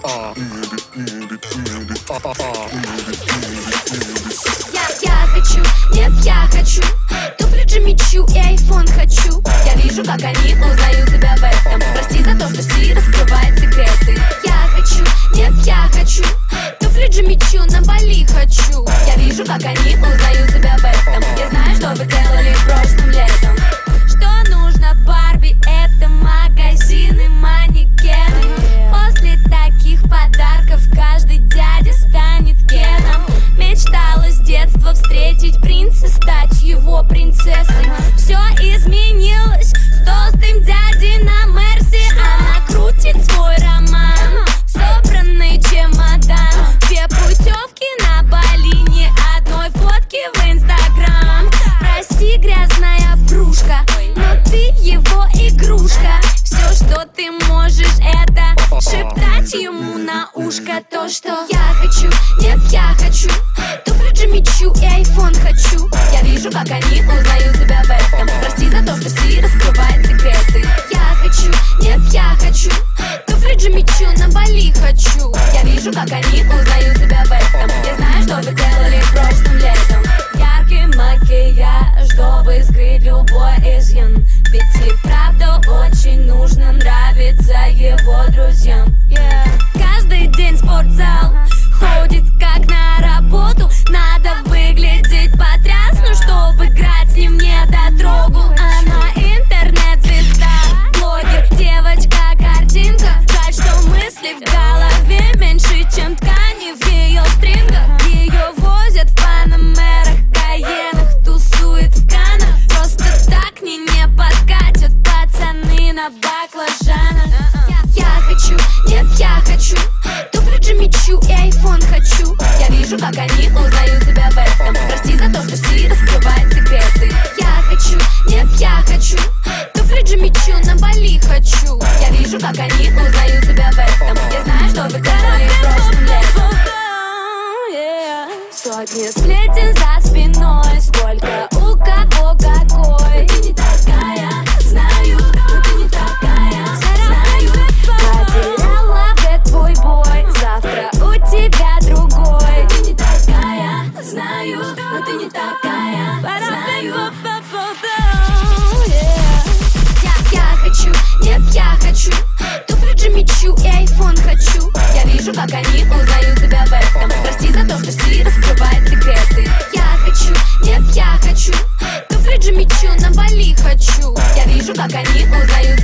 Я хочу, нет, я хочу туфли Джимми Чу и айфон хочу. Я вижу, как они узнают себя в этом. Прости за то, что Си раскрывает секреты. Я хочу, нет, я хочу туфли Джимми Чу на Бали хочу. Я вижу, как они узнают себя в этом. Я знаю, что вы делали прошлым летом. Что нужно Барби, это магазины, манекены. После таких подарков каждый дядя станет Кеном. Мечтала с детства встретить принца, стать его принцессой. Все изменилось с толстым дядей на Мерси. Она крутит свой роман, собранный чемодан. 2 путевки на Бали, ни одной фотки в Инстаграм. Прости, грязная врушка, но ты его игрушка. Все, что ты можешь, это шептать ему на ушко то, что я хочу, нет, я хочу туфли Джимми Чу и айфон хочу. Я вижу, как они узнают себя в этом. Прости за то, что Си раскрывает секреты. Я хочу, нет, я хочу туфли Джимми Чу на Бали хочу. Я вижу, как они узнают себя в этом. Я знаю, что вы делали прошлым летом. Яркий макияж, чтобы скрыть любой изъян. Ведь и правда очень нужно нравиться его друзьям. Каждый день спортзал, ходит как на работу. Надо выглядеть потрясно, чтобы играть с ним не дотрогу. Она интернет-звезда, блогер, девочка-картинка. Жаль, что мысли в голове меньше, чем ткани в ее стрингах. Ее возят в панамерах, каенах, тусует в Каннах. Просто так не подкатят пацаны на баклажанах. Я хочу, нет, я хочу туфли Джимми Чу и айфон хочу. Я вижу, как они узнают себя в этом. Прости за то, что Си раскрывает секреты. Я хочу, нет, я хочу туфли Джимми Чу на Бали хочу. Я вижу, как они узнают себя в этом. Я знаю, что вы делали прошлым летом. Сотни сплетен за спиной, сколько у кого какой. Ты не такая, знаю, но ты не такая, знаю. Потеряла в твой бой, завтра у тебя другой. Ты не такая, знаю, но ты не такая, знаю. Я хочу, нет, я хочу туфли Джимми Чу и айфон хочу. Я вижу, как они узнают себя в этом. Прости за то, что Си раскрывает секреты. Я хочу, нет, я хочу туфли Джимми Чу на Бали хочу. Я вижу, как они узнают